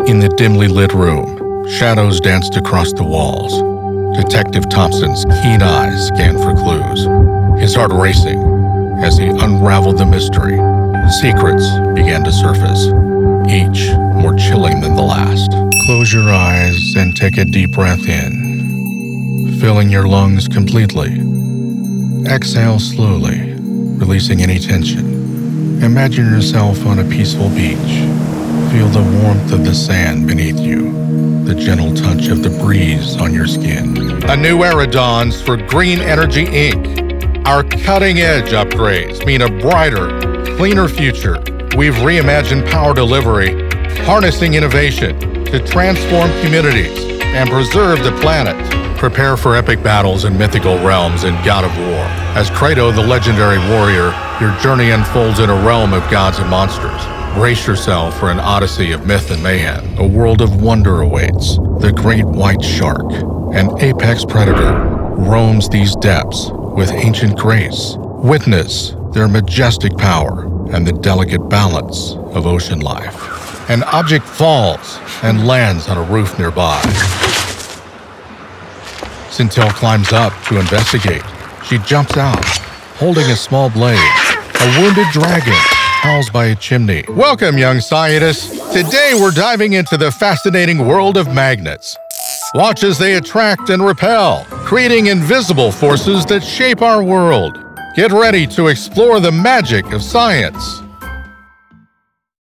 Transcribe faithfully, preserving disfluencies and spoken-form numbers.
In the dimly lit room, shadows danced across the walls. Detective Thompson's keen eyes scanned for clues, his heart racing as he unraveled the mystery. Secrets began to surface, each more chilling than the last. Close your eyes and take a deep breath in, filling your lungs completely. Exhale slowly, releasing any tension. Imagine yourself on a peaceful beach. Feel the warmth of the sand beneath you, the gentle touch of the breeze on your skin. A new era dawns for Green Energy Incorporated. Our cutting-edge upgrades mean a brighter, cleaner future. We've reimagined power delivery, harnessing innovation to transform communities and preserve the planet. Prepare for epic battles in mythical realms in God of War. As Kratos, the legendary warrior, your journey unfolds in a realm of gods and monsters. Brace yourself for an odyssey of myth and mayhem. A world of wonder awaits. The great white shark, an apex predator, roams these depths with ancient grace. Witness their majestic power and the delicate balance of ocean life. An object falls and lands on a roof nearby. Sintel climbs up to investigate. She jumps out, holding a small blade. A wounded dragon howls by a chimney. Welcome, young scientists. Today we're diving into the fascinating world of magnets. Watch as they attract and repel, creating invisible forces that shape our world. Get ready to explore the magic of science.